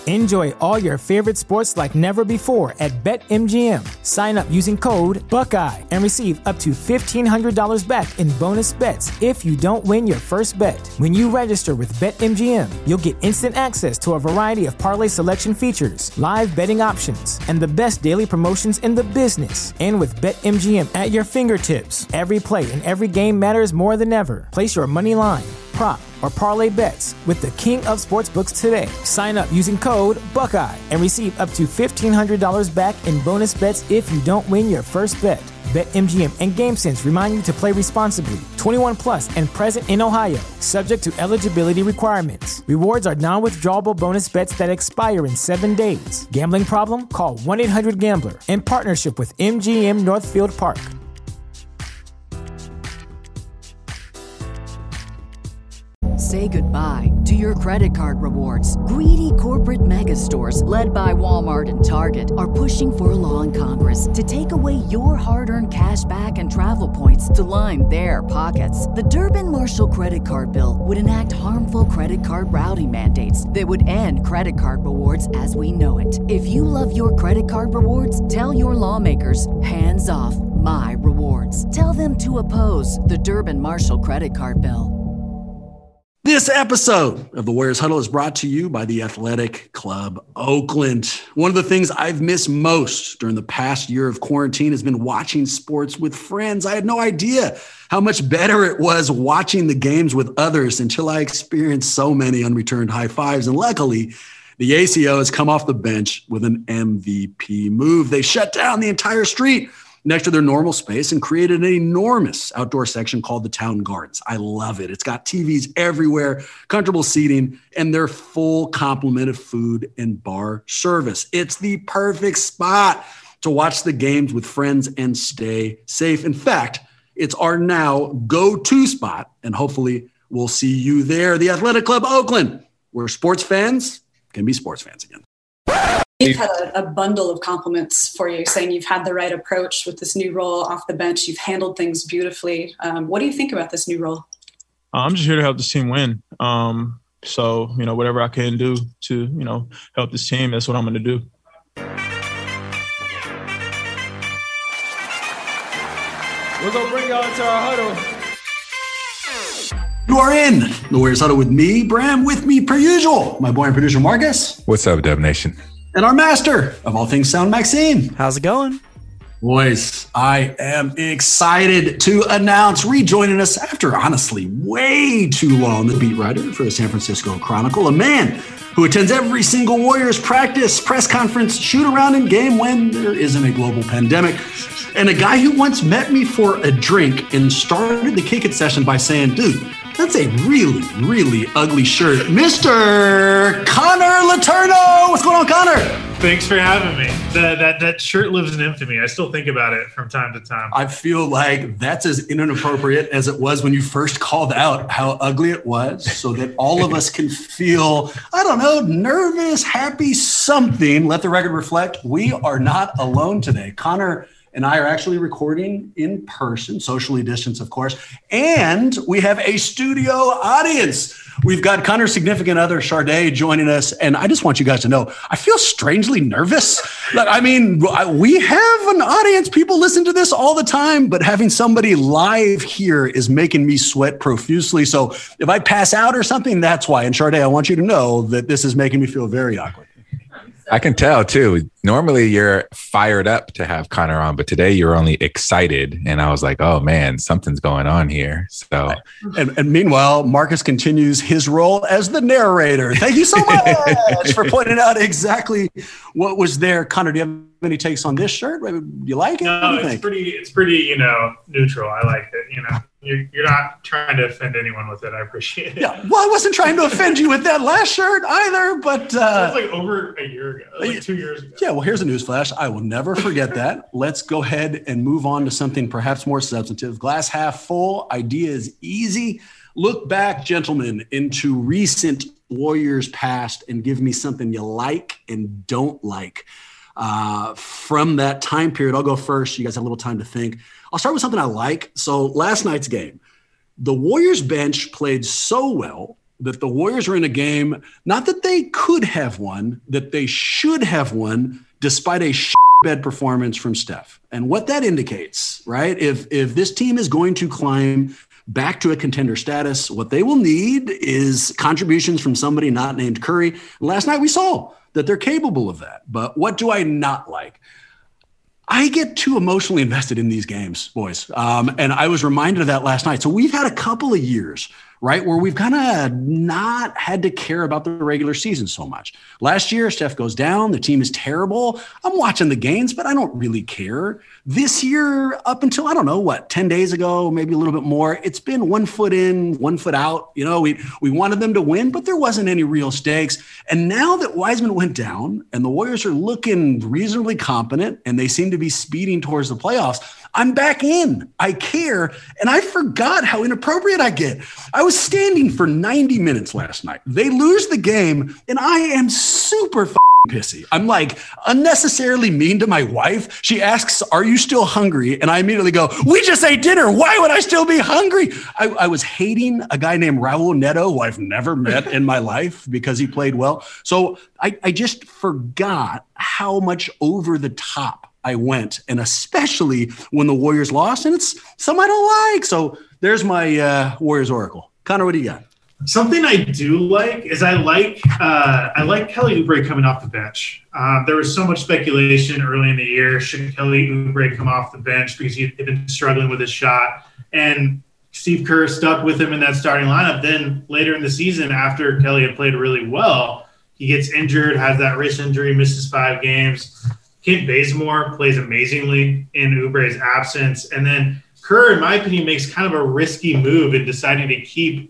Enjoy all your favorite sports like never before at BetMGM. Sign up using code Buckeye and receive up to $1,500 back in bonus bets if you don't win your first bet. When you register with BetMGM, you'll get instant access to a variety of parlay selection features, live betting options, and the best daily promotions in the business. And with BetMGM at your fingertips, every play and every game matters more than ever. Place your money line, prop, or parlay bets with the king of sportsbooks today. Sign up using code Buckeye and receive up to $1,500 back in bonus bets if you don't win your first bet. BetMGM and GameSense remind you to play responsibly. 21 plus and present in Ohio, subject to eligibility requirements. Rewards are non-withdrawable bonus bets that expire in 7 days. Gambling problem? Call 1-800-GAMBLER. In partnership with MGM Northfield Park. Say goodbye to your credit card rewards. Greedy corporate mega stores, led by Walmart and Target, are pushing for a law in Congress to take away your hard-earned cash back and travel points to line their pockets. The Durbin-Marshall credit card bill would enact harmful credit card routing mandates that would end credit card rewards as we know it. If you love your credit card rewards, tell your lawmakers, hands off my rewards. Tell them to oppose the Durbin-Marshall credit card bill. This episode of the Warriors Huddle is brought to you by the Athletic Club Oakland. One of the things I've missed most during the past year of quarantine has been watching sports with friends. I had no idea how much better it was watching the games with others until I experienced so many unreturned high fives. And luckily, the ACO has come off the bench with an MVP move. They shut down the entire street next to their normal space and created an enormous outdoor section called the Town Gardens. I love it. It's got TVs everywhere, comfortable seating, and their full complement of food and bar service. It's the perfect spot to watch the games with friends and stay safe. In fact, it's our now go-to spot, and hopefully we'll see you there. The Athletic Club Oakland, where sports fans can be sports fans again. We've had a bundle of compliments for you, saying you've had the right approach with this new role off the bench. You've handled things beautifully. What do you think about this new role? I'm just here to help this team win. So, whatever I can do to, help this team, that's what I'm going to do. We're going to bring y'all into our huddle. You are in the Warriors Huddle with me, Bram, with me per usual, my boy and producer Marcus. What's up, Dub Nation? And our master of all things sound, Maxime. How's it going? Boys, I am excited to announce rejoining us after, honestly, way too long, the beat writer for the San Francisco Chronicle, a man who attends every single Warriors practice, press conference, shoot around in game when there isn't a global pandemic, and a guy who once met me for a drink and started the kick it session by saying, dude, that's a really, really ugly shirt. Mr. Connor Letourneau. What's going on, Connor? Thanks for having me. That shirt lives in infamy. I still think about it from time to time. I feel like that's as inappropriate as it was when you first called out how ugly it was, so that all of us can feel, I don't know, nervous, happy, something. Let the record reflect. We are not alone today. Connor and I are actually recording in person, socially distanced, of course, and we have a studio audience. We've got Connor's significant other, Sade, joining us, and I just want you guys to know, I feel strangely nervous. I mean, we have an audience. People listen to this all the time, but having somebody live here is making me sweat profusely. So if I pass out or something, that's why. And Sade, I want you to know that this is making me feel very awkward. I can tell too. Normally you're fired up to have Connor on, but today you're only excited. And I was like, oh man, something's going on here. So, and meanwhile, Marcus continues his role as the narrator. Thank you so much for pointing out exactly what was there. Connor, do you have any takes on this shirt? Do you like it? No, it's pretty, neutral. I like it. You're not trying to offend anyone with it. I appreciate it. Yeah, well, I wasn't trying to offend you with that last shirt either, but that was like over a year ago, like 2 years ago. Yeah, well, here's a newsflash. I will never forget that. Let's go ahead and move on to something perhaps more substantive. Glass half full. Idea is easy. Look back, gentlemen, into recent Warriors past and give me something you like and don't like from that time period. I'll go first. You guys have a little time to think. I'll start with something I like. So last night's game, the Warriors bench played so well that the Warriors are in a game, not that they could have won, that they should have won, despite a bed performance from Steph. And what that indicates, right? If this team is going to climb back to a contender status, what they will need is contributions from somebody not named Curry. Last night we saw that they're capable of that. But what do I not like? I get too emotionally invested in these games, boys. And I was reminded of that last night. So we've had a couple of years, right, where we've kind of not had to care about the regular season so much. Last year, Steph goes down. The team is terrible. I'm watching the games, but I don't really care. This year, up until, 10 days ago, maybe a little bit more, it's been 1 foot in, 1 foot out. We wanted them to win, but there wasn't any real stakes. And now that Wiseman went down and the Warriors are looking reasonably competent and they seem to be speeding towards the playoffs, I'm back in. I care. And I forgot how inappropriate I get. I was standing for 90 minutes last night. They lose the game, and I am super pissy. I'm like unnecessarily mean to my wife. She asks, "Are you still hungry?" And I immediately go, "We just ate dinner. Why would I still be hungry?" I was hating a guy named Raul Neto, who I've never met in my life because he played well. So I just forgot how much over the top I went, and especially when the Warriors lost, and it's something I don't like. So there's my Warriors Oracle. Connor, what do you got? Something I do like is I like Kelly Oubre coming off the bench. There was so much speculation early in the year. Should Kelly Oubre come off the bench because he'd been struggling with his shot? And Steve Kerr stuck with him in that starting lineup. Then later in the season, after Kelly had played really well, he gets injured, has that wrist injury, misses 5 games. Kent Bazemore plays amazingly in Oubre's absence. And then Kerr, in my opinion, makes kind of a risky move in deciding to keep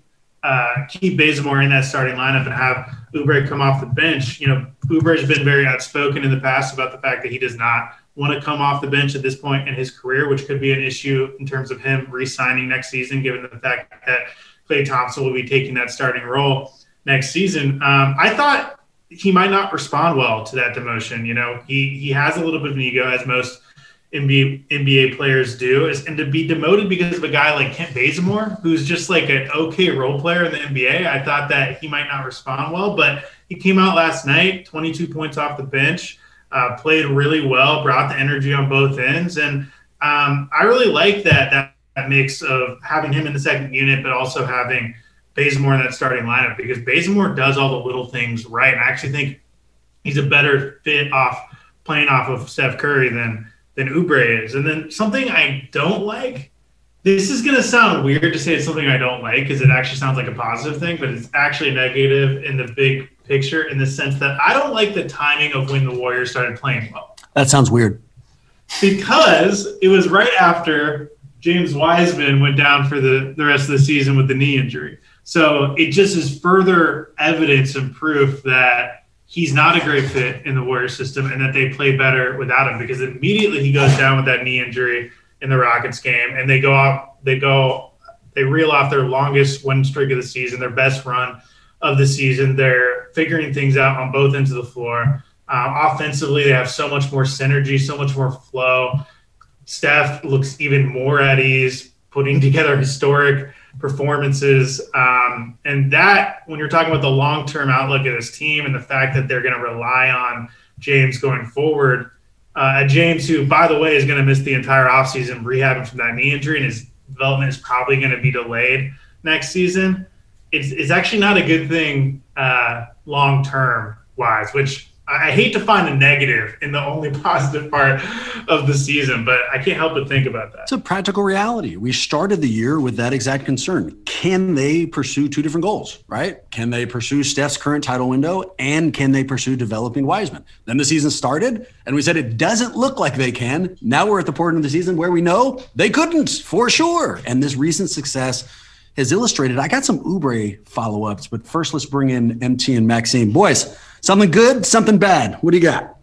Bazemore in that starting lineup and have Oubre come off the bench. Oubre's been very outspoken in the past about the fact that he does not want to come off the bench at this point in his career, which could be an issue in terms of him re-signing next season, given the fact that Klay Thompson will be taking that starting role next season. I thought he might not respond well to that demotion. He has a little bit of an ego, as most NBA players do, and to be demoted because of a guy like Kent Bazemore, who's just like an okay role player in the NBA, I thought that he might not respond well. But he came out last night, 22 points off the bench, played really well, brought the energy on both ends, and I really like that mix of having him in the second unit, but also having Bazemore in that starting lineup, because Bazemore does all the little things right. And I actually think he's a better fit playing off of Steph Curry than Oubre is. And then something I don't like, this is going to sound weird to say it's something I don't like because it actually sounds like a positive thing, but it's actually negative in the big picture in the sense that I don't like the timing of when the Warriors started playing well. That sounds weird. Because it was right after James Wiseman went down for the rest of the season with the knee injury. So it just is further evidence and proof that he's not a great fit in the Warriors system and that they play better without him, because immediately he goes down with that knee injury in the Rockets game, and they reel off their longest win streak of the season, their best run of the season. They're figuring things out on both ends of the floor. Offensively, they have so much more synergy, so much more flow. Steph looks even more at ease, putting together historic performances. And that, when you're talking about the long-term outlook of this team and the fact that they're going to rely on James going forward, James, who, by the way, is going to miss the entire offseason rehabbing from that knee injury, and his development is probably going to be delayed next season, it's actually not a good thing long-term wise, which I hate to find a negative in the only positive part of the season, but I can't help but think about that. It's a practical reality. We started the year with that exact concern. Can they pursue 2 different goals, right? Can they pursue Steph's current title window, and can they pursue developing Wiseman? Then the season started, and we said it doesn't look like they can. Now we're at the point of the season where we know they couldn't, for sure. And this recent success has illustrated. I got some Oubre follow-ups, but first let's bring in MT and Maxime. Boys, something good, something bad. What do you got?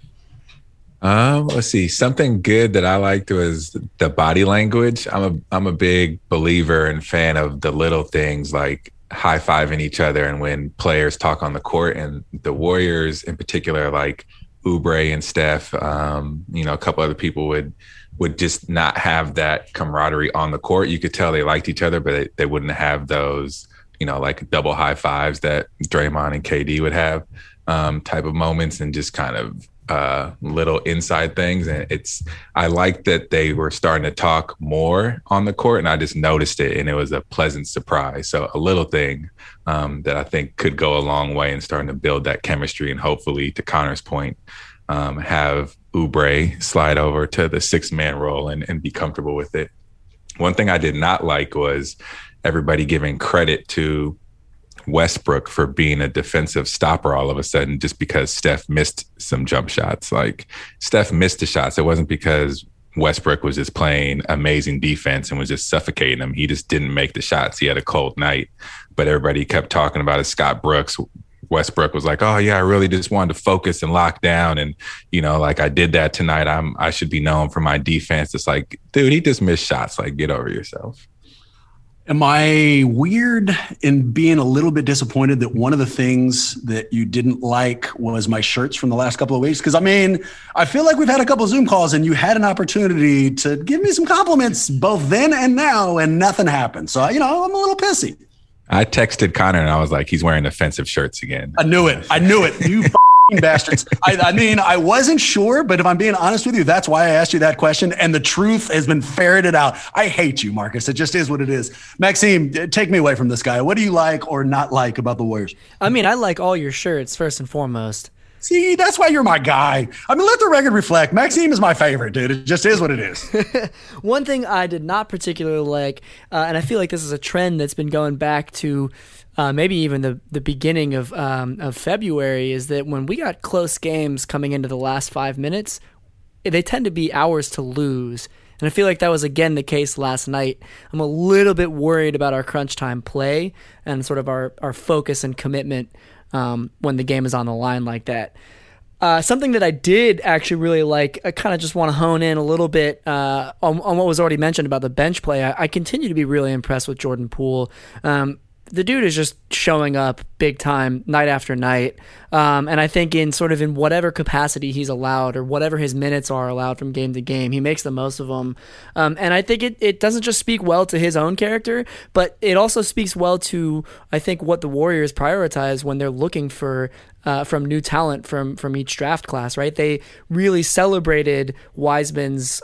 Let's see. Something good that I liked was the body language. I'm a big believer and fan of the little things like high-fiving each other and when players talk on the court. And the Warriors in particular, like Oubre and Steph, a couple other people would just not have that camaraderie on the court. You could tell they liked each other, but they wouldn't have those like double high fives that Draymond and KD would have, type of moments, and just kind of little inside things. And I like that they were starting to talk more on the court, and I just noticed it, and it was a pleasant surprise. So a little thing that I think could go a long way in starting to build that chemistry, and hopefully, to Connor's point, have Oubre slide over to the 6-man role and be comfortable with it. One thing I did not like was everybody giving credit to Westbrook for being a defensive stopper all of a sudden, just because Steph missed some jump shots. Like, Steph missed the shots. It wasn't because Westbrook was just playing amazing defense and was just suffocating him. He just didn't make the shots. He had a cold night, but everybody kept talking about it. Scott Brooks, Westbrook was like, oh yeah, I really just wanted to focus and lock down. And, like, I did that tonight. I should be known for my defense. It's like, dude, he just missed shots. Like, get over yourself. Am I weird in being a little bit disappointed that one of the things that you didn't like was my shirts from the last couple of weeks? Because, I feel like we've had a couple of Zoom calls and you had an opportunity to give me some compliments both then and now, and nothing happened. So, I'm a little pissy. I texted Connor and I was like, he's wearing offensive shirts again. I knew it. You bastards. I wasn't sure, but if I'm being honest with you, that's why I asked you that question. And the truth has been ferreted out. I hate you, Marcus. It just is what it is. Maxime, take me away from this guy. What do you like or not like about the Warriors? I like all your shirts, first and foremost. See, that's why you're my guy. Let the record reflect. Maxime is my favorite, dude. It just is what it is. One thing I did not particularly like, and I feel like this is a trend that's been going back to maybe even the beginning of February, is that when we got close games coming into the last 5 minutes, they tend to be ours to lose. And I feel like that was again the case last night. I'm a little bit worried about our crunch time play and sort of our focus and commitment when the game is on the line like that. Something that I did actually really like, I kind of just want to hone in a little bit on what was already mentioned about the bench play. I continue to be really impressed with Jordan Poole. The dude is just showing up big time night after night. And I think in whatever capacity he's allowed, or whatever his minutes are allowed from game to game, he makes the most of them. And I think it doesn't just speak well to his own character, but it also speaks well to, I think, what the Warriors prioritize when they're looking for from new talent from each draft class, right? They really celebrated Wiseman's,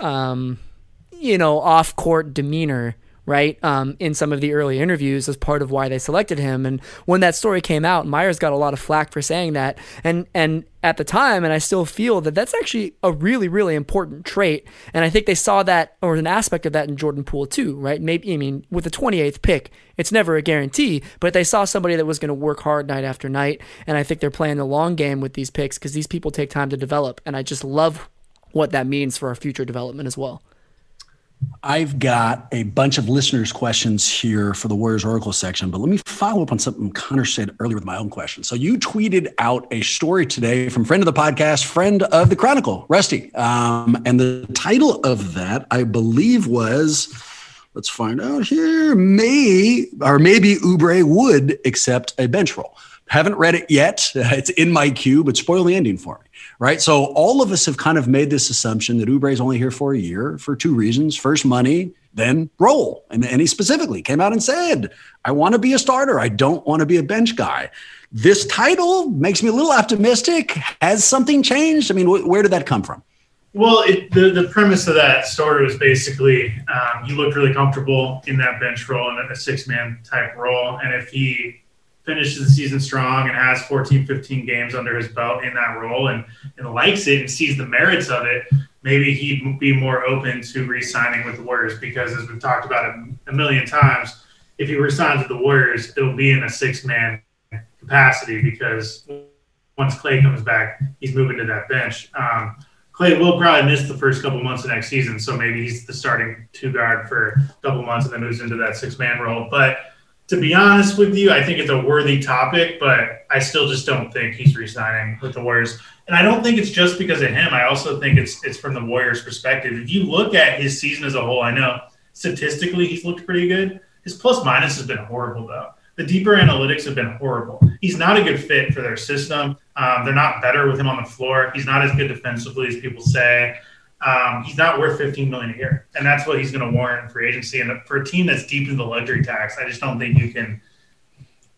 off-court demeanor, right, in some of the early interviews as part of why they selected him. And when that story came out, Myers got a lot of flack for saying that. And at the time, and I still feel that that's actually a really, really important trait. And I think they saw that, or an aspect of that, in Jordan Poole too, right? Maybe, with the 28th pick, it's never a guarantee, but they saw somebody that was going to work hard night after night. And I think they're playing the long game with these picks, because these people take time to develop. And I just love what that means for our future development as well. I've got a bunch of listeners' questions here for the Warriors Oracle section, but let me follow up on something Connor said earlier with my own question. So you tweeted out a story today from friend of the podcast, friend of the Chronicle, Rusty. And the title of that, I believe, was, let's find out here, maybe Oubre would accept a bench role. Haven't read it yet. It's in my queue, but spoil the ending for me. Right. So all of us have kind of made this assumption that Oubre is only here for a year for two reasons. First, money, then role. And he specifically came out and said, I want to be a starter. I don't want to be a bench guy. This title makes me a little optimistic. Has something changed? Where did that come from? Well, the premise of that story was basically he looked really comfortable in that bench role, in a 6-man type role. And if he finishes the season strong and has 14, 15 games under his belt in that role and likes it and sees the merits of it, maybe he'd be more open to re-signing with the Warriors, because, as we've talked about it a million times, if he re-signs with the Warriors, it'll be in a 6-man capacity, because once Klay comes back, he's moving to that bench. Klay will probably miss the first couple months of next season, so maybe he's the starting 2 guard for a couple months and then moves into that 6-man role. But to be honest with you, I think it's a worthy topic, but I still just don't think he's re-signing with the Warriors. And I don't think it's just because of him. I also think it's from the Warriors' perspective. If you look at his season as a whole, I know statistically he's looked pretty good. His plus-minus has been horrible, though. The deeper analytics have been horrible. He's not a good fit for their system. They're not better with him on the floor. He's not as good defensively as people say. He's not worth $15 million a year, and that's what he's going to warrant in free agency. And for a team that's deep in the luxury tax, I just don't think you can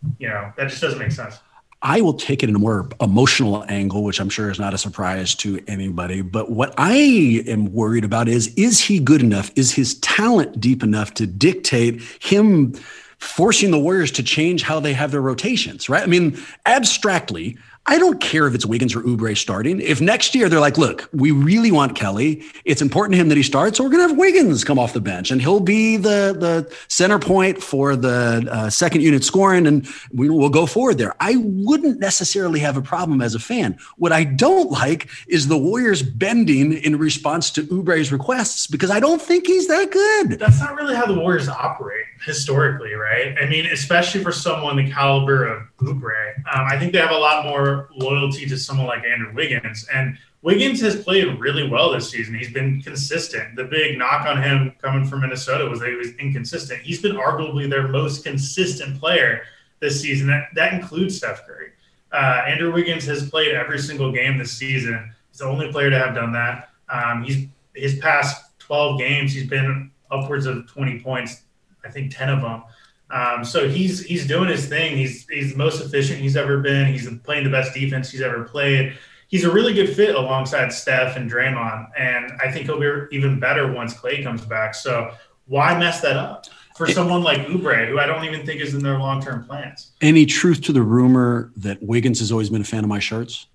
That just doesn't make sense. I will take it in a more emotional angle, which I'm sure is not a surprise to anybody. But what I am worried about is he good enough? Is his talent deep enough to dictate him forcing the Warriors to change how they have their rotations, right? I mean, abstractly, I don't care if it's Wiggins or Oubre starting. If next year they're like, look, we really want Kelly. It's important to him that he starts. So we're going to have Wiggins come off the bench and he'll be the center point for the second unit scoring. And we'll go forward there. I wouldn't necessarily have a problem as a fan. What I don't like is the Warriors bending in response to Oubre's requests, because I don't think he's that good. That's not really how the Warriors operate historically, right? I mean, especially for someone the caliber of Oubre. I think they have a lot more loyalty to someone like Andrew Wiggins. And Wiggins has played really well this season. He's been consistent. The big knock on him coming from Minnesota was that he was inconsistent. He's been arguably their most consistent player this season. That includes Steph Curry. Andrew Wiggins has played every single game this season. He's the only player to have done that. His past 12 games, he's been upwards of 20 points, I think 10 of them. So he's doing his thing. He's the most efficient he's ever been. He's playing the best defense he's ever played. He's a really good fit alongside Steph and Draymond, and I think he'll be even better once Klay comes back. So why mess that up for someone like Oubre, who I don't even think is in their long-term plans? Any truth to the rumor that Wiggins has always been a fan of my shirts?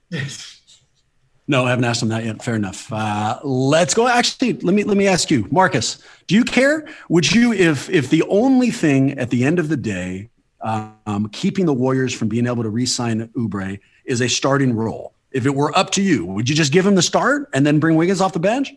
No, I haven't asked him that yet. Fair enough. Let's go. Actually, let me ask you, Marcus, do you care? Would you, if the only thing at the end of the day keeping the Warriors from being able to re-sign Oubre is a starting role, if it were up to you, would you just give him the start and then bring Wiggins off the bench?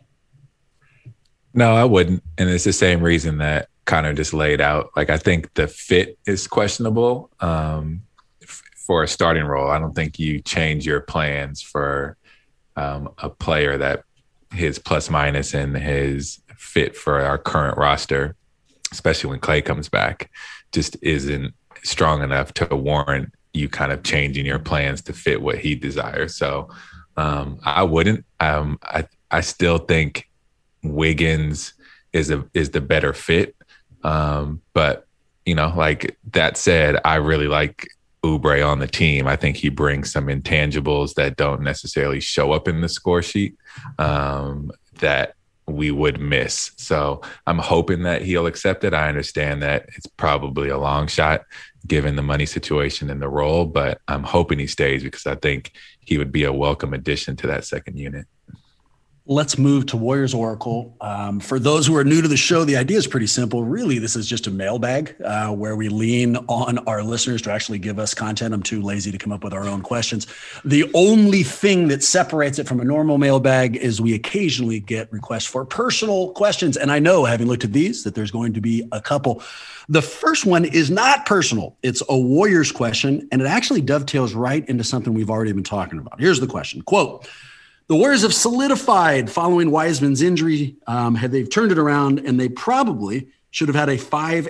No, I wouldn't. And it's the same reason that Connor just laid out. Like, I think the fit is questionable for a starting role. I don't think you change your plans for a player that his plus minus and his fit for our current roster, especially when Klay comes back, just isn't strong enough to warrant you kind of changing your plans to fit what he desires. So I wouldn't. I still think Wiggins is the better fit. But like that said, I really like Oubre on the team. I think he brings some intangibles that don't necessarily show up in the score sheet that we would miss. So I'm hoping that he'll accept it. I understand that it's probably a long shot given the money situation and the role, but I'm hoping he stays because I think he would be a welcome addition to that second unit. Let's move to Warriors Oracle. For those who are new to the show, the idea is pretty simple. Really, this is just a mailbag where we lean on our listeners to actually give us content. I'm too lazy to come up with our own questions. The only thing that separates it from a normal mailbag is we occasionally get requests for personal questions. And I know, having looked at these, that there's going to be a couple. The first one is not personal. It's a Warriors question, and it actually dovetails right into something we've already been talking about. Here's the question. Quote, the Warriors have solidified following Wiseman's injury. They've turned it around, and they probably should have had a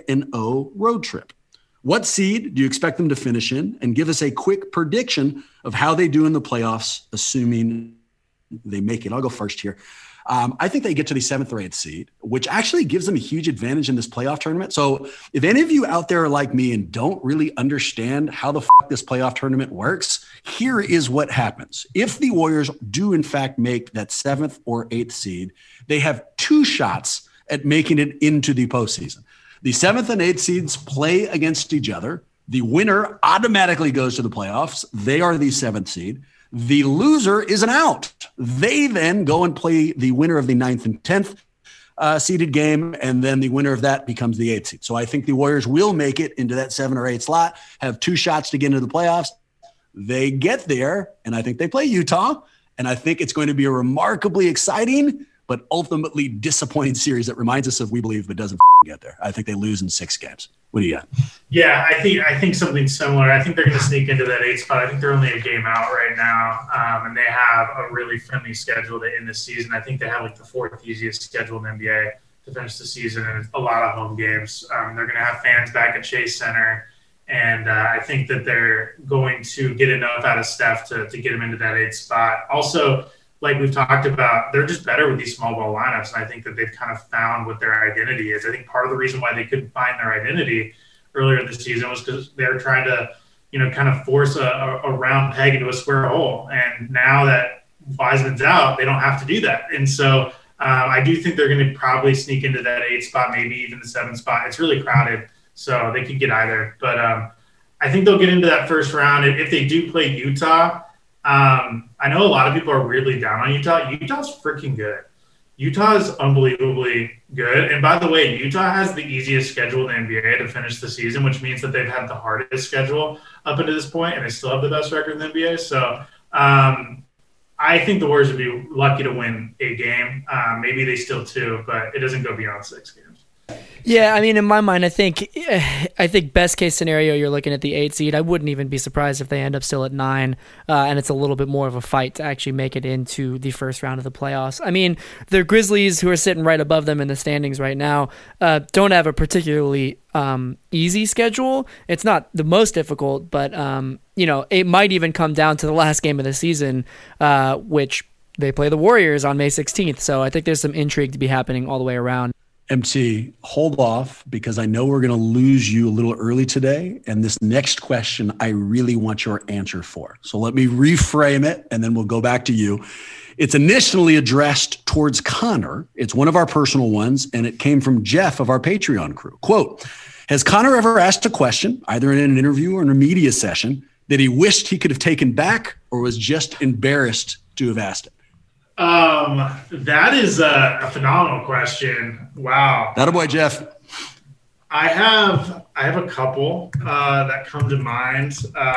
5-0 road trip. What seed do you expect them to finish in? And give us a quick prediction of how they do in the playoffs, assuming they make it. I'll go first here. I think they get to the 7th or 8th seed, which actually gives them a huge advantage in this playoff tournament. So if any of you out there are like me and don't really understand how the this playoff tournament works, here is what happens. If the Warriors do in fact make that 7th or 8th seed, they have 2 shots at making it into the postseason. The 7th and 8th seeds play against each other. The winner automatically goes to the playoffs. They are the 7th seed. The loser is an out. They then go and play the winner of the 9th and 10th seeded game, and then the winner of that becomes the 8th seed. So I think the Warriors will make it into that 7 or 8 slot, have 2 shots to get into the playoffs. They get there, and I think they play Utah, and I think it's going to be a remarkably exciting but ultimately disappointing series that reminds us of We Believe but doesn't get there. I think they lose in 6 games. What do you got? Yeah, I think something similar. I think they're going to sneak into that 8th spot. I think they're only a game out right now, and they have a really friendly schedule to end the season. I think they have like the 4th easiest schedule in the NBA to finish the season, and a lot of home games. They're going to have fans back at Chase Center, and I think that they're going to get enough out of Steph to get them into that 8th spot. Also, like we've talked about, they're just better with these small ball lineups, and I think that they've kind of found what their identity is. I think part of the reason why they couldn't find their identity earlier this season was because they were trying to kind of force a round peg into a square hole. And now that Wiseman's out, they don't have to do that. And so I do think they're going to probably sneak into that 8 spot, maybe even the 7 spot. It's really crowded, so they could get either. But I think they'll get into that first round. If they do play Utah, I know a lot of people are weirdly down on Utah. Utah's freaking good. Utah is unbelievably good. And by the way, Utah has the easiest schedule in the NBA to finish the season, which means that they've had the hardest schedule up until this point, and they still have the best record in the NBA. So I think the Warriors would be lucky to win a game. Maybe they steal 2, but it doesn't go beyond 6 games. Yeah, I mean, in my mind, I think best case scenario, you're looking at the 8 seed. I wouldn't even be surprised if they end up still at 9, and it's a little bit more of a fight to actually make it into the first round of the playoffs. I mean, the Grizzlies, who are sitting right above them in the standings right now, don't have a particularly easy schedule. It's not the most difficult, but it might even come down to the last game of the season, which they play the Warriors on May 16th. So I think there's some intrigue to be happening all the way around. MT, hold off, because I know we're going to lose you a little early today. And this next question, I really want your answer for. So let me reframe it, and then we'll go back to you. It's initially addressed towards Connor. It's one of our personal ones, and it came from Jeff of our Patreon crew. Quote, has Connor ever asked a question, either in an interview or in a media session, that he wished he could have taken back or was just embarrassed to have asked it? That is a phenomenal question. Wow. Attaboy, Jeff. I have a couple that come to mind.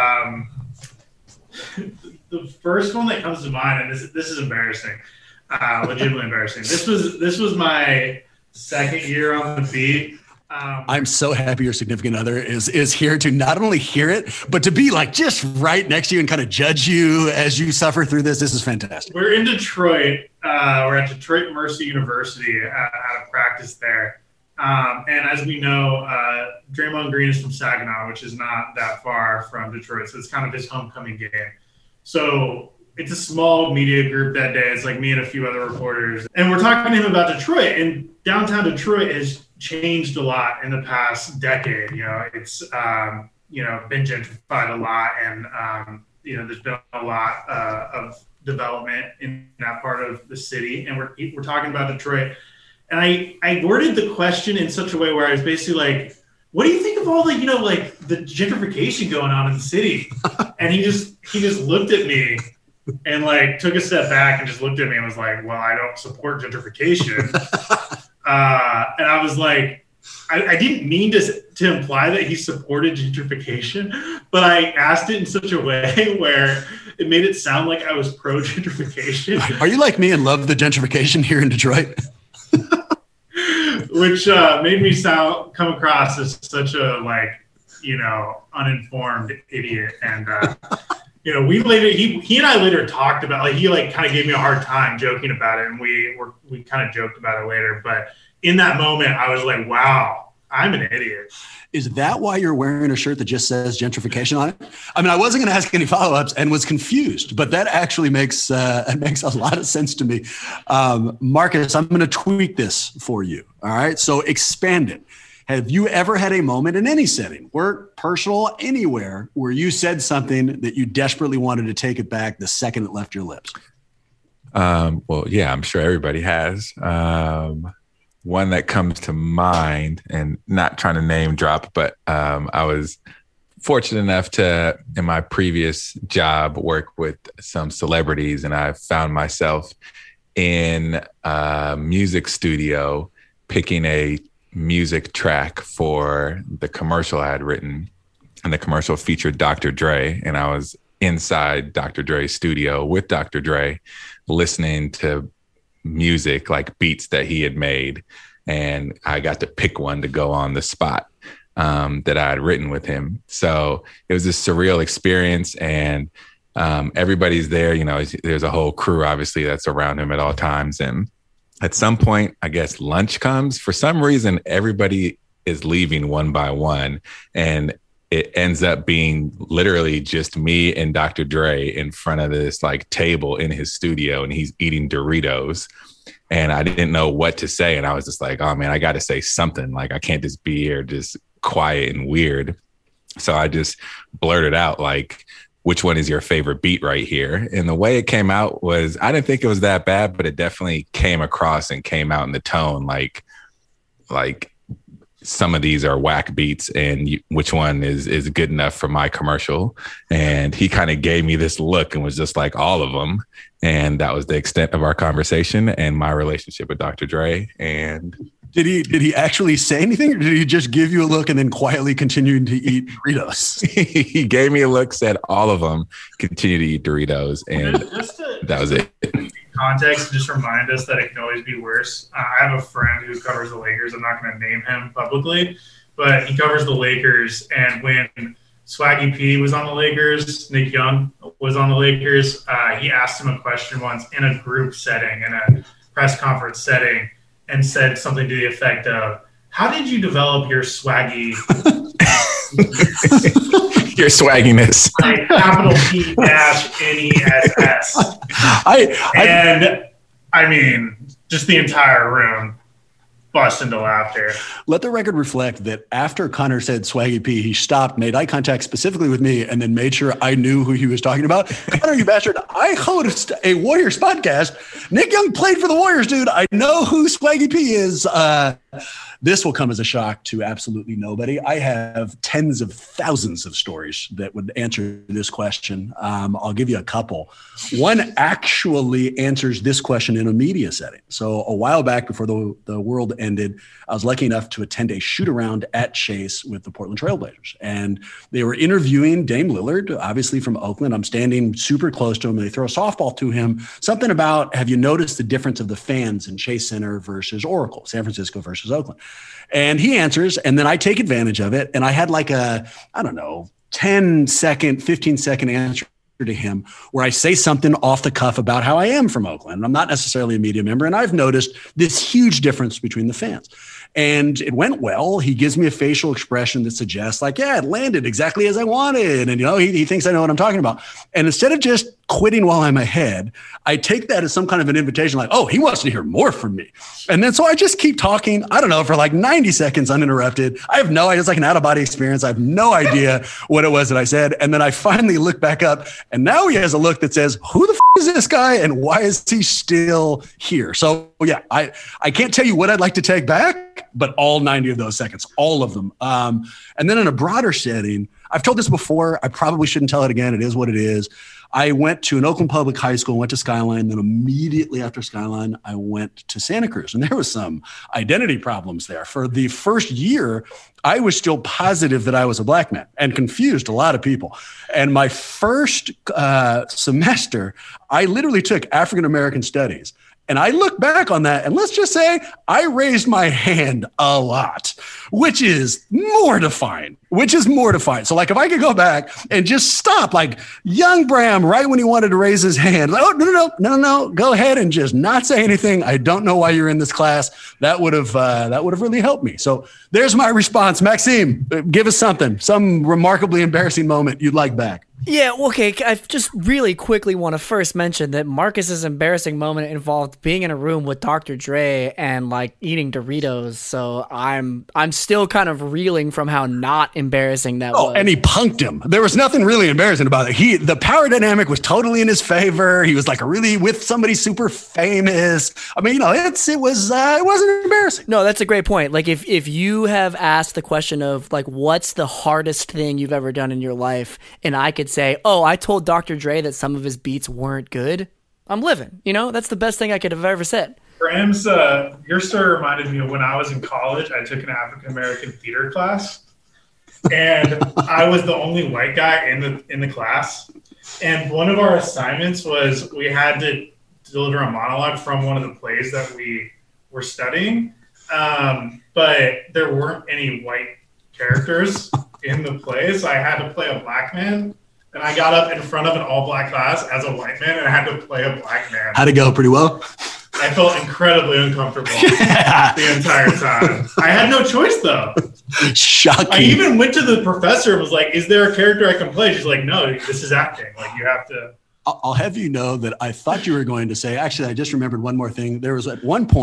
The first one that comes to mind, and this is embarrassing, legitimately embarrassing. This was my second year on the beat. I'm so happy your significant other is here to not only hear it, but to be like just right next to you and kind of judge you as you suffer through this. This is fantastic. We're in Detroit. We're at Detroit Mercy University at a practice there. And as we know, Draymond Green is from Saginaw, which is not that far from Detroit. So it's kind of his homecoming game. So it's a small media group that day. It's like me and a few other reporters. And we're talking to him about Detroit. And downtown Detroit has changed a lot in the past decade. It's been gentrified a lot, and there's been a lot of development in that part of the city. And we're talking about Detroit, and I worded the question in such a way where I was basically like, "What do you think of all the the gentrification going on in the city?" And he just looked at me and took a step back and just looked at me and was like, "Well, I don't support gentrification." And I was like, I didn't mean to imply that he supported gentrification, but I asked it in such a way where it made it sound like I was pro gentrification. Are you like me and love the gentrification here in Detroit? Which made me come across as such a uninformed idiot. And he and I later talked about, he kind of gave me a hard time joking about it, and we kind of joked about it later. But in that moment, I was like, wow, I'm an idiot. Is that why you're wearing a shirt that just says gentrification on it? I mean, I wasn't going to ask any follow-ups and was confused, but that actually makes a lot of sense to me. Marcus, I'm going to tweak this for you. All right. So expand it. Have you ever had a moment in any setting, work, personal, anywhere, where you said something that you desperately wanted to take it back the second it left your lips? Well, yeah, I'm sure everybody has. One that comes to mind, and not trying to name drop, but I was fortunate enough to, in my previous job, work with some celebrities, and I found myself in a music studio picking a music track for the commercial I had written, and the commercial featured Dr. Dre, and I was inside Dr. Dre's studio with Dr. Dre listening to music, like beats that he had made, and I got to pick one to go on the spot that I had written with him. So it was this surreal experience, and everybody's there, there's a whole crew obviously that's around him at all times, and at some point, I guess lunch comes. For some reason, everybody is leaving one by one, and it ends up being literally just me and Dr. Dre in front of this table in his studio, and he's eating Doritos, and I didn't know what to say. And I was just like, oh man, I got to say something. I can't just be here just quiet and weird. So I just blurted out like, which one is your favorite beat right here? And the way it came out was, I didn't think it was that bad, but it definitely came across and came out in the tone like some of these are whack beats and which one is good enough for my commercial. And he kind of gave me this look and was just like, all of them. And that was the extent of our conversation and my relationship with Dr. Dre. And did he actually say anything, or did he just give you a look and then quietly continue to eat Doritos? He gave me a look, said all of them continue to eat Doritos, and that was it. Context, just remind us that it can always be worse. I have a friend who covers the Lakers. I'm not going to name him publicly, but he covers the Lakers. And when Swaggy P was on the Lakers, Nick Young was on the Lakers, he asked him a question once in a group setting, in a press conference setting, and said something to the effect of, how did you develop your swaggy? Your swagginess. Like capital P-N-E-S-S. I mean, just the entire room bust into laughter. Let the record reflect that after Connor said Swaggy P, he stopped, made eye contact specifically with me, and then made sure I knew who he was talking about. Connor, you bastard, I host a Warriors podcast. Nick Young played for the Warriors, dude. I know who Swaggy P is. This will come as a shock to absolutely nobody. I have tens of thousands of stories that would answer this question. I'll give you a couple. One actually answers this question in a media setting. So a while back, before the world ended, I was lucky enough to attend a shoot around at Chase with the Portland Trailblazers. And they were interviewing Dame Lillard, obviously from Oakland. I'm standing super close to him, and they throw a softball to him. Something about, have you noticed the difference of the fans in Chase Center versus Oracle, San Francisco versus Oakland? And he answers, and then I take advantage of it. And I had like a, 10-second, 15-second answer to him where I say something off the cuff about how I am from Oakland. I'm not necessarily a media member, and I've noticed this huge difference between the fans. And it went well. He gives me a facial expression that suggests like, yeah, it landed exactly as I wanted. And, he thinks I know what I'm talking about. And instead of just quitting while I'm ahead, I take that as some kind of an invitation, like, oh, he wants to hear more from me. And then so I just keep talking, for like 90 seconds uninterrupted. I have no idea. It's like an out-of-body experience. I have no idea what it was that I said. And then I finally look back up, and now he has a look that says, who the is this guy and why is he still here? So yeah, I can't tell you what I'd like to take back, but all 90 of those seconds, all of them. And then in a broader setting, I've told this before, I probably shouldn't tell it again. It is what it is. I went to an Oakland public high school, went to Skyline, then immediately after Skyline, I went to Santa Cruz, and there was some identity problems there. For the first year, I was still positive that I was a black man and confused a lot of people. And my first semester, I literally took African-American studies. And I look back on that, and let's just say I raised my hand a lot, which is mortifying. So like if I could go back and just stop, like young Bram, right when he wanted to raise his hand, like, oh, no, go ahead and just not say anything. I don't know why you're in this class. That would have really helped me. So there's my response. Maxime, give us some remarkably embarrassing moment you'd like back. Yeah, okay. I just really quickly want to first mention that Marcus's embarrassing moment involved being in a room with Dr. Dre and like eating Doritos. So I'm still kind of reeling from how not embarrassing that was. And he punked him. There was nothing really embarrassing about it. The power dynamic was totally in his favor. He was like really with somebody super famous. I mean, it wasn't embarrassing. No, that's a great point. Like if you have asked the question of like, what's the hardest thing you've ever done in your life, and I could say, oh, I told Dr. Dre that some of his beats weren't good, I'm living. That's the best thing I could have ever said. Bram's, your story reminded me of when I was in college. I took an African-American theater class, and I was the only white guy in the class. And one of our assignments was we had to deliver a monologue from one of the plays that we were studying, but there weren't any white characters in the play, so I had to play a black man. And I got up in front of an all-black class as a white man, and I had to play a black man. How'd it go? Pretty well? I felt incredibly uncomfortable the entire time. I had no choice, though. Shocking. I even went to the professor and was like, is there a character I can play? She's like, no, this is acting. Like, you have to. I'll have you know that I thought you were going to say, actually, I just remembered one more thing. There was at one point,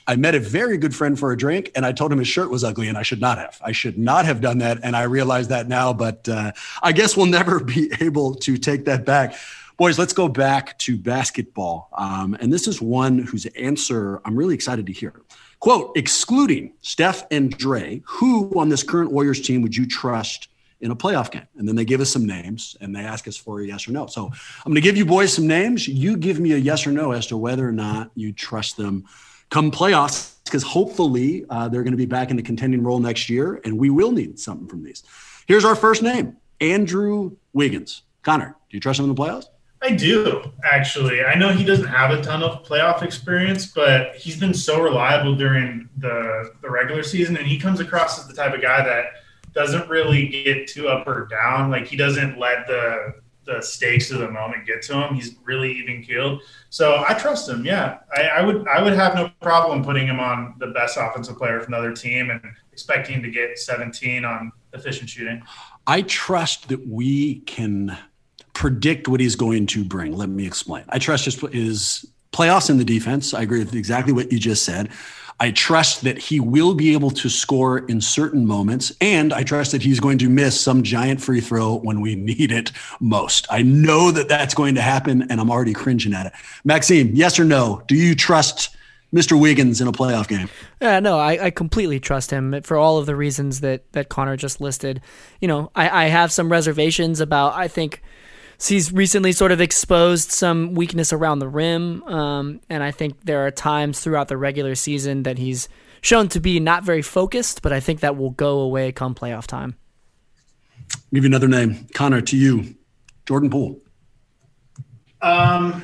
I met a very good friend for a drink, and I told him his shirt was ugly, and I should not have done that. And I realize that now, but I guess we'll never be able to take that back. Boys, let's go back to basketball. And this is one whose answer I'm really excited to hear. Quote, excluding Steph and Dre, who on this current Warriors team would you trust in a playoff game? And then they give us some names and they ask us for a yes or no. So I'm going to give you boys some names. You give me a yes or no as to whether or not you trust them come playoffs, because hopefully they're going to be back in the contending role next year, and we will need something from these. Here's our first name, Andrew Wiggins. Connor, do you trust him in the playoffs? I do, actually. I know he doesn't have a ton of playoff experience, but he's been so reliable during the regular season, and he comes across as the type of guy that doesn't really get too up or down. Like, he doesn't let the stakes of the moment get to him. He's really even-keeled. So I trust him, yeah. I would have no problem putting him on the best offensive player from another team and expecting to get 17 on efficient shooting. I trust that we can predict what he's going to bring. Let me explain. I trust his playoffs in the defense. I agree with exactly what you just said. I trust that he will be able to score in certain moments, and I trust that he's going to miss some giant free throw when we need it most. I know that that's going to happen, and I'm already cringing at it. Maxime, yes or no? Do you trust Mr. Wiggins in a playoff game? No, I completely trust him for all of the reasons that Connor just listed. You know, I have some reservations about, I think, he's recently sort of exposed some weakness around the rim, and I think there are times throughout the regular season that he's shown to be not very focused, but I think that will go away come playoff time. I'll give you another name. Connor, to you, Jordan Poole. No,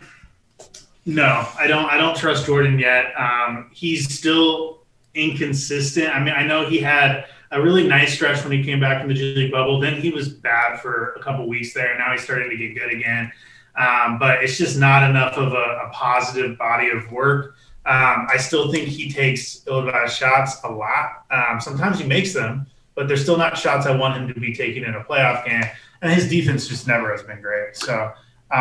I don't trust Jordan yet. He's still inconsistent. I mean, I know he had a really nice stretch when he came back from the G League bubble. Then he was bad for a couple weeks there. Now he's starting to get good again. But it's just not enough of a positive body of work. I still think he takes ill-advised shots a lot. Sometimes he makes them, but they're still not shots I want him to be taking in a playoff game. And his defense just never has been great. So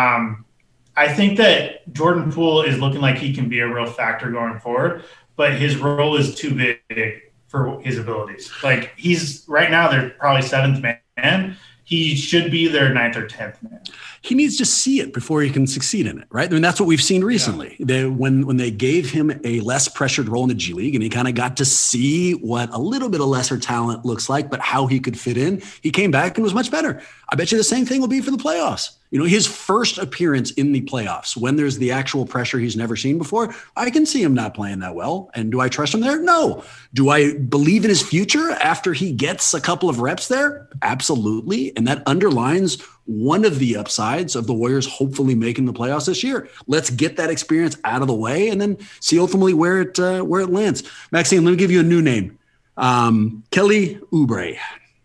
I think that Jordan Poole is looking like he can be a real factor going forward, but his role is too big for his abilities. Like, he's right now, they're probably seventh man. He should be their ninth or 10th man. He needs to see it before he can succeed in it, right? I mean, that's what we've seen recently. Yeah. When they gave him a less pressured role in the G League and he kind of got to see what a little bit of lesser talent looks like, but how he could fit in, he came back and was much better. I bet you the same thing will be for the playoffs. You know, his first appearance in the playoffs, when there's the actual pressure he's never seen before, I can see him not playing that well. And do I trust him there? No. Do I believe in his future after he gets a couple of reps there? Absolutely. And that underlines one of the upsides of the Warriors hopefully making the playoffs this year. Let's get that experience out of the way and then see ultimately where it lands. Maxime, let me give you a new name. Kelly Oubre.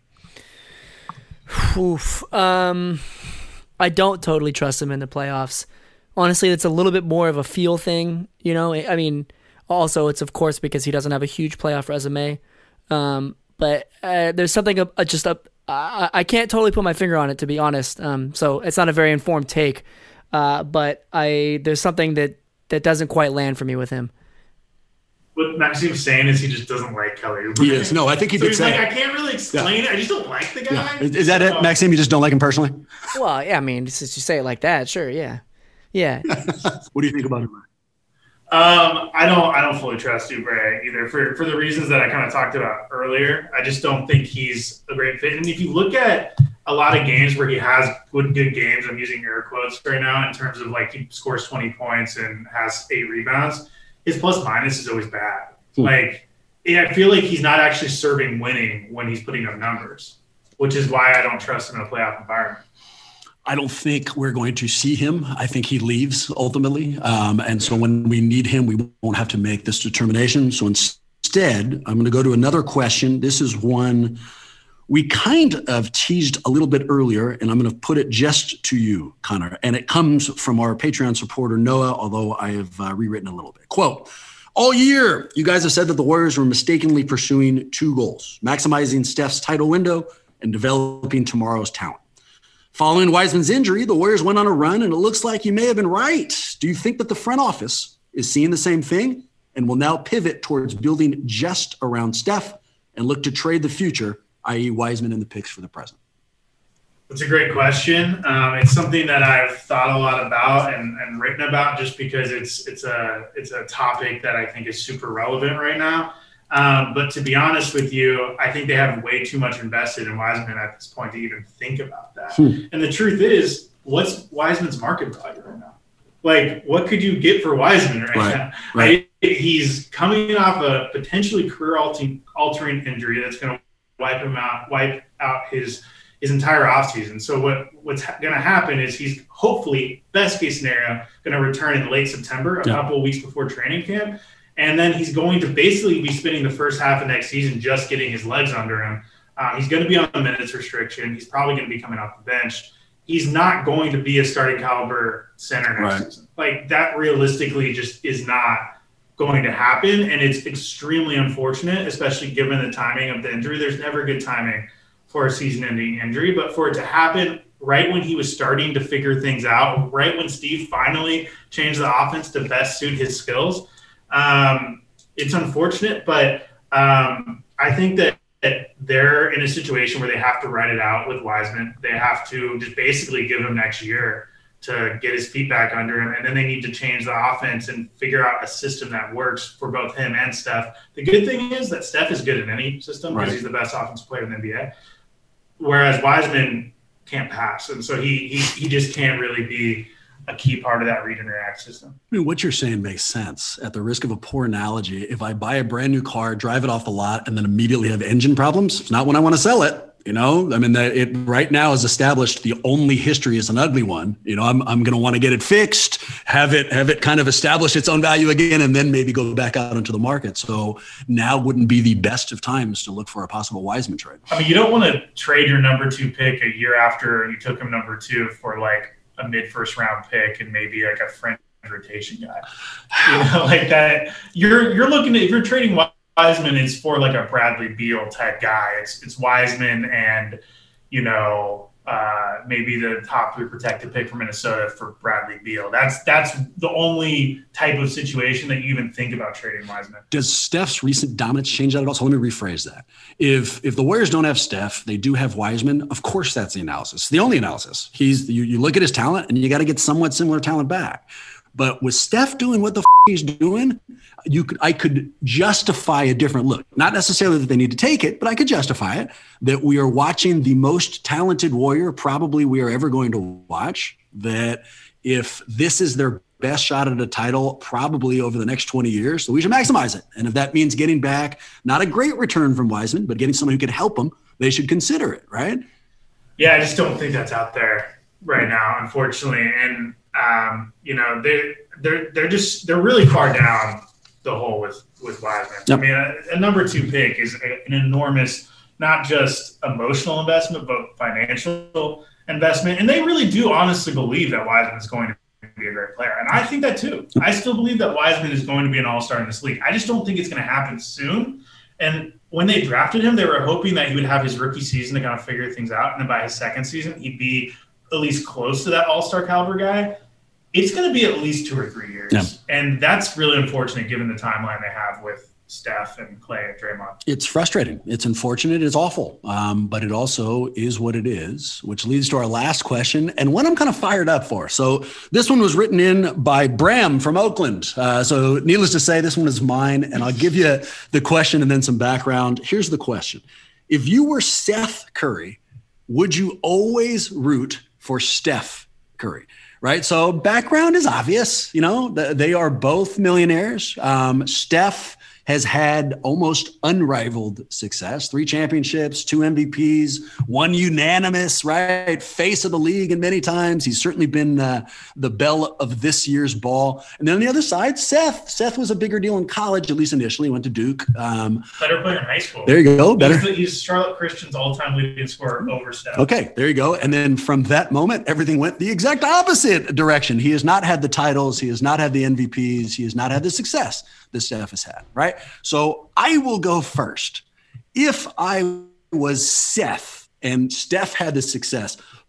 Oof. I don't totally trust him in the playoffs. Honestly, it's a little bit more of a feel thing, you know? I mean, also it's of course because he doesn't have a huge playoff resume. But there's something I can't totally put my finger on it, to be honest. So it's not a very informed take. But there's something that doesn't quite land for me with him. What Maxime's saying is he just doesn't like Kelly Oubre. He is. No, I think he did say I can't really explain it. I just don't like the guy. Yeah. Is that it, Maxime? You just don't like him personally? Well, yeah, I mean, since you say it like that, sure, yeah. Yeah. What do you think about him? I don't fully trust Oubre either for the reasons that I kind of talked about earlier. I just don't think he's a great fit. And if you look at a lot of games where he has good games, I'm using air quotes right now in terms of like he scores 20 points and has 8 rebounds, his plus minus is always bad. Like, I feel like he's not actually serving winning when he's putting up numbers, which is why I don't trust him in a playoff environment. I don't think we're going to see him. I think he leaves ultimately. And so when we need him, we won't have to make this determination. So instead, I'm going to go to another question. This is one we kind of teased a little bit earlier, and I'm going to put it just to you, Connor. And it comes from our Patreon supporter, Noah, although I have rewritten a little bit. Quote, all year, you guys have said that the Warriors were mistakenly pursuing 2 goals, maximizing Steph's title window and developing tomorrow's talent. Following Wiseman's injury, the Warriors went on a run, and it looks like you may have been right. Do you think that the front office is seeing the same thing? and will now pivot towards building just around Steph and look to trade the future, i.e. Wiseman and the picks for the present? That's a great question. It's something that I've thought a lot about and written about, just because it's a topic that I think is super relevant right now. But to be honest with you, I think they have way too much invested in Wiseman at this point to even think about that. And the truth is, what's Wiseman's market value right now? Like, what could you get for Wiseman right now? Right. He's coming off a potentially career-altering injury that's going to wipe out his entire offseason. So what's going to happen is he's hopefully, best case scenario, going to return in late September, a couple of weeks before training camp. And then he's going to basically be spending the first half of next season just getting his legs under him. He's going to be on the minutes restriction. He's probably going to be coming off the bench. He's not going to be a starting caliber center next season. Like, that realistically just is not going to happen. And it's extremely unfortunate, especially given the timing of the injury. There's never good timing for a season-ending injury, but for it to happen right when he was starting to figure things out, right when Steve finally changed the offense to best suit his skills, it's unfortunate. But I think that they're in a situation where they have to write it out with Wiseman. They have to just basically give him next year to get his feet back under him, and then they need to change the offense and figure out a system that works for both him and Steph. The good thing is that Steph is good in any system because he's the best offensive player in the NBA, whereas Wiseman can't pass, and so he just can't really be a key part of that read and react system. I mean, what you're saying makes sense. At the risk of a poor analogy, if I buy a brand new car, drive it off the lot, and then immediately have engine problems, it's not when I want to sell it. You know, I mean, it right now is established. The only history is an ugly one. You know, I'm going to want to get it fixed, have it kind of establish its own value again, and then maybe go back out into the market. So now wouldn't be the best of times to look for a possible Wiseman trade. I mean, you don't want to trade your number 2 pick a year after you took him number 2 for like a mid-first round pick and maybe like a fringe rotation guy. You know, like that. You're looking at, if you're trading Wiseman, is for like a Bradley Beal type guy. It's Wiseman and, you know, maybe the top 3 protected pick from Minnesota for Bradley Beal. That's the only type of situation that you even think about trading Wiseman. Does Steph's recent dominance change that at all? So let me rephrase that. If the Warriors don't have Steph, they do have Wiseman. Of course, that's the analysis. The only analysis. You look at his talent and you got to get somewhat similar talent back. But with Steph doing what the he's doing, I could justify a different look. Not necessarily that they need to take it, but I could justify it, that we are watching the most talented Warrior probably we are ever going to watch, that if this is their best shot at a title probably over the next 20 years, so we should maximize it. And if that means getting back, not a great return from Wiseman, but getting someone who can help them, they should consider it, right? Yeah, I just don't think that's out there right now, unfortunately. And you know, they're really far down the hole with Wiseman. Yep. I mean, a number 2 pick is an enormous, not just emotional investment, but financial investment. And they really do honestly believe that Wiseman is going to be a great player. And I think that too. I still believe that Wiseman is going to be an all-star in this league. I just don't think it's going to happen soon. And when they drafted him, they were hoping that he would have his rookie season to kind of figure things out. And then by his second season, he'd be at least close to that all-star caliber guy. It's going to be at least 2 or 3 years. Yeah. And that's really unfortunate given the timeline they have with Steph and Clay and Draymond. It's frustrating. It's unfortunate. It's awful. But it also is what it is, which leads to our last question and one I'm kind of fired up for. So this one was written in by Bram from Oakland. So needless to say, this one is mine, and I'll give you the question and then some background. Here's the question. If you were Seth Curry, would you always root for Steph Curry? Right. So background is obvious. You know, they are both millionaires. Steph has had almost unrivaled success, 3 championships, 2 MVPs, 1 unanimous, right? Face of the league. And many times he's certainly been the belle of this year's ball. And then on the other side, Seth was a bigger deal in college, at least initially. He went to Duke. Better player in high school. There you go. Better. He's Charlotte Christian's all-time leading scorer over Steph. Okay, there you go. And then from that moment, everything went the exact opposite direction. He has not had the titles. He has not had the MVPs. He has not had the success that Steph has had, right? So I will go first. If I was Seth and Steph had the success,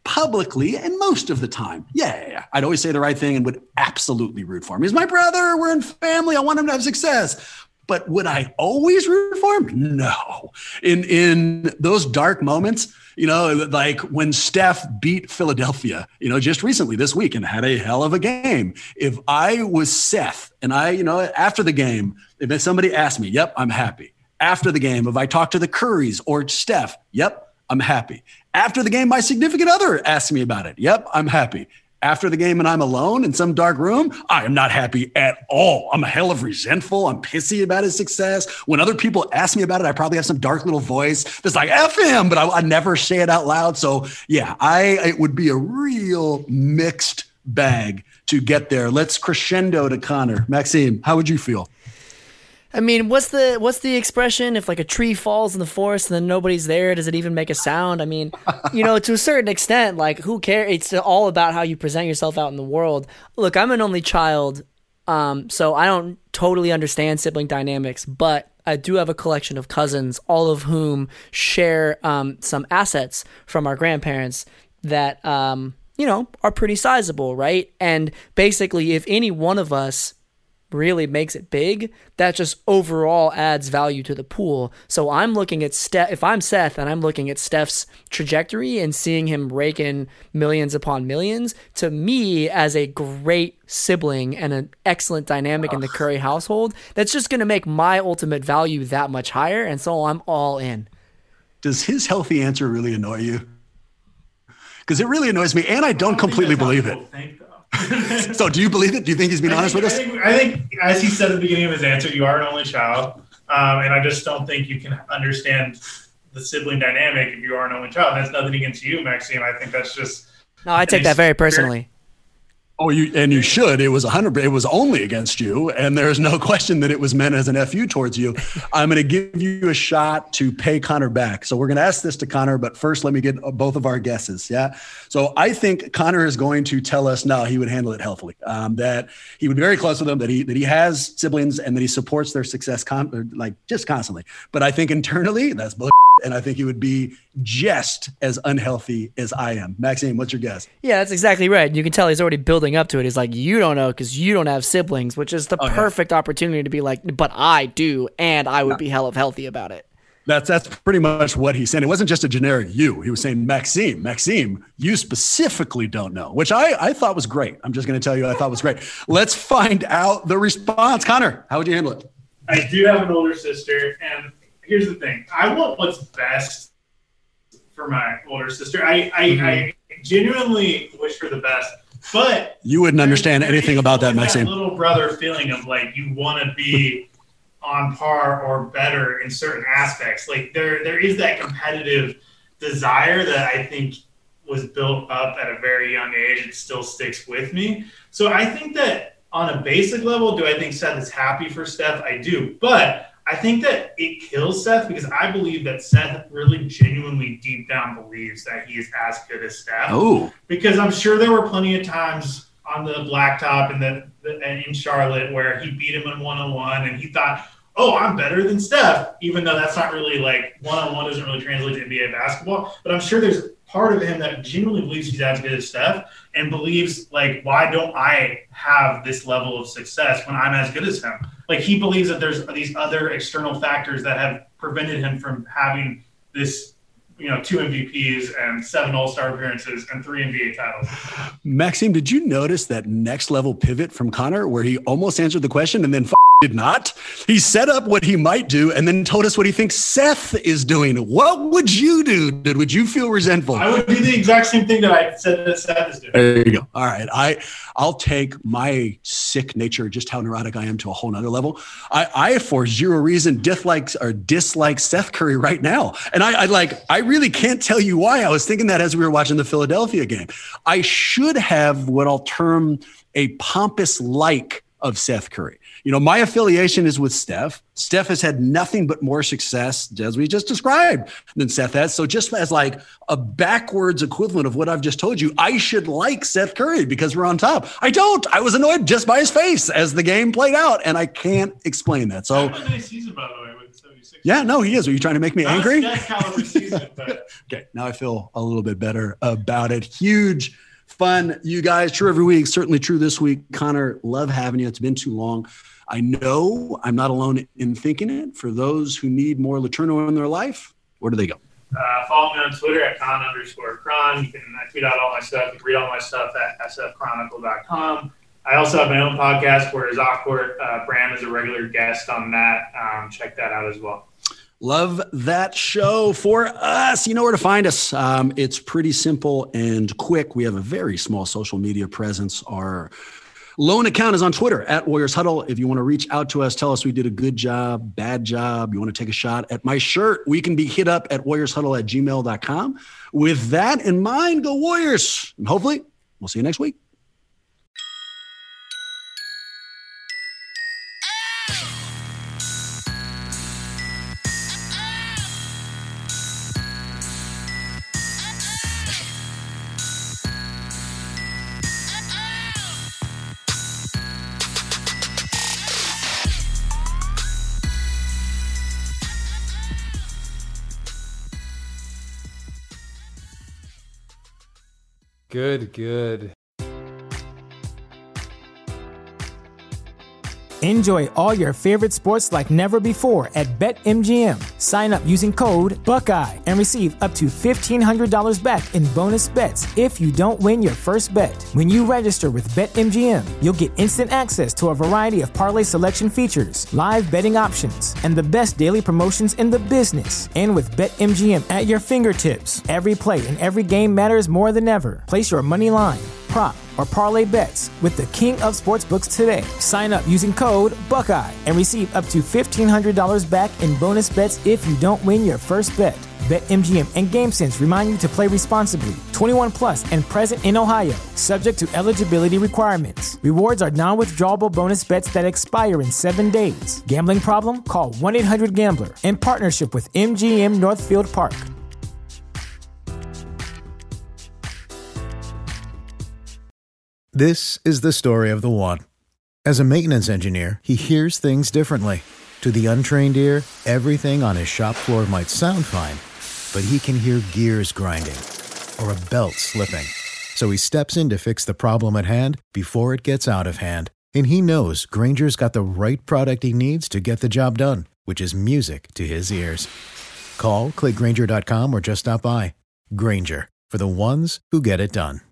publicly and most of the time. Yeah. I'd always say the right thing and would absolutely root for him. He's my brother. We're in family. I want him to have success. But would I always root for him? No. In those dark moments, like when Steph beat Philadelphia, just recently this week and had a hell of a game. If I was Seth and after the game, if somebody asked me, yep, I'm happy. After the game, if I talked to the Currys or Steph, yep, I'm happy. After the game, my significant other asked me about it. Yep, I'm happy. After the game and I'm alone in some dark room, I am not happy at all. I'm a hell of resentful. I'm pissy about his success. When other people ask me about it, I probably have some dark little voice that's like, F him, but I never say it out loud. So yeah, it would be a real mixed bag to get there. Let's crescendo to Connor. Maxime, how would you feel? I mean, what's the expression? If like a tree falls in the forest and then nobody's there, does it even make a sound? I mean, to a certain extent, like who cares? It's all about how you present yourself out in the world. Look, I'm an only child, so I don't totally understand sibling dynamics, but I do have a collection of cousins, all of whom share some assets from our grandparents that are pretty sizable, right? And basically, if any one of us really makes it big, that just overall adds value to the pool. So I'm looking at if I'm Seth and I'm looking at Steph's trajectory and seeing him rake in millions upon millions, to me as a great sibling and an excellent dynamic in the Curry household, that's just going to make my ultimate value that much higher. And so I'm all in. Does his healthy answer really annoy you? Because it really annoys me, and I don't completely believe it. So do you believe it? Do you think he's being honest with us? I think, as he said at the beginning of his answer, you are an only child. And I just don't think you can understand the sibling dynamic if you are an only child. That's nothing against you, Maxime. I think that's just... No, I take that very personally. Oh, you should. It was it was only against you, and there's no question that it was meant as an FU towards you. I'm going to give you a shot to pay Connor back. So we're going to ask this to Connor, but first let me get both of our guesses. Yeah. So I think Connor is going to tell us no, he would handle it healthily. That he would be very close with them. That he has siblings and that he supports their success just constantly. But I think internally that's bullshit. And I think he would be just as unhealthy as I am. Maxime, what's your guess? Yeah, that's exactly right. You can tell he's already building up to it. He's like, you don't know because you don't have siblings, which is the perfect opportunity to be like, but I do, and I would be hell of healthy about it. That's pretty much what he said. It wasn't just a generic you. He was saying, Maxime, you specifically don't know, which I thought was great. I'm just going to tell you I thought was great. Let's find out the response. Connor, how would you handle it? I do have an older sister, and here's the thing. I want what's best for my older sister. I genuinely wish for the best, but you wouldn't understand anything about that, Maxime. That little brother feeling of like you want to be on par or better in certain aspects. Like there is that competitive desire that I think was built up at a very young age. It still sticks with me. So I think that on a basic level, do I think Seth is happy for Steph? I do, but I think that it kills Seth because I believe that Seth really genuinely deep down believes that he is as good as Steph. Oh. Because I'm sure there were plenty of times on the blacktop and in Charlotte where he beat him in one-on-one and he thought, oh, I'm better than Steph, even though that's not really like one-on-one doesn't really translate to NBA basketball. But I'm sure there's part of him that genuinely believes he's as good as Steph and believes, like, why don't I have this level of success when I'm as good as him? Like, he believes that there's these other external factors that have prevented him from having this, 2 MVPs and 7 All-Star appearances and 3 NBA titles. Maxime, did you notice that next level pivot from Connor where he almost answered the question and then did not? He set up what he might do and then told us what he thinks Seth is doing. What would you do? Would you feel resentful? I would do the exact same thing that I said that Seth is doing. There you go. All right. I'll take my sick nature, just how neurotic I am, to a whole nother level. I for zero reason dislike Seth Curry right now. And I really can't tell you why. I was thinking that as we were watching the Philadelphia game. I should have what I'll term a pompous like of Seth Curry. My affiliation is with Steph. Steph has had nothing but more success, as we just described, than Seth has. So just as like a backwards equivalent of what I've just told you, I should like Seth Curry because we're on top. I don't. I was annoyed just by his face as the game played out, and I can't explain that. So That was a nice season, by the way. with 76. Yeah, no, he is. Are you trying to make me angry? That's caliber season, but Okay, now I feel a little bit better about it. Huge fun, you guys. True every week, certainly true this week. Connor, love having you. It's been too long. I know I'm not alone in thinking it. For those who need more Letourneau in their life, where do they go? follow me on Twitter at Con_Cron. You can tweet out all my stuff. You can read all my stuff at sfchronicle.com. I also have my own podcast where Zockcourt Bram is a regular guest on that. Check that out as well. Love that show. For us, you know where to find us. It's pretty simple and quick. We have a very small social media presence. Our lone account is on Twitter at Warriors Huddle. If you want to reach out to us, tell us we did a good job, bad job. You want to take a shot at my shirt, we can be hit up at warriorshuddle@gmail.com. With that in mind, go Warriors. And hopefully we'll see you next week. Good. Enjoy all your favorite sports like never before at BetMGM. Sign up using code Buckeye and receive up to $1,500 back in bonus bets if you don't win your first bet. When you register with BetMGM, you'll get instant access to a variety of parlay selection features, live betting options, and the best daily promotions in the business. And with BetMGM at your fingertips, every play and every game matters more than ever. Place your money line, prop, or parlay bets with the king of sportsbooks today. Sign up using code Buckeye and receive up to $1,500 back in bonus bets if you don't win your first bet. BetMGM and GameSense remind you to play responsibly. 21 plus and present in Ohio, subject to eligibility requirements. Rewards are non-withdrawable bonus bets that expire in 7 days. Gambling problem? Call 1-800-GAMBLER. In partnership with MGM Northfield Park. This is the story of the one. As a maintenance engineer, he hears things differently. To the untrained ear, everything on his shop floor might sound fine, but he can hear gears grinding or a belt slipping. So he steps in to fix the problem at hand before it gets out of hand. And he knows Grainger's got the right product he needs to get the job done, which is music to his ears. Call, click Grainger.com, or just stop by. Grainger, for the ones who get it done.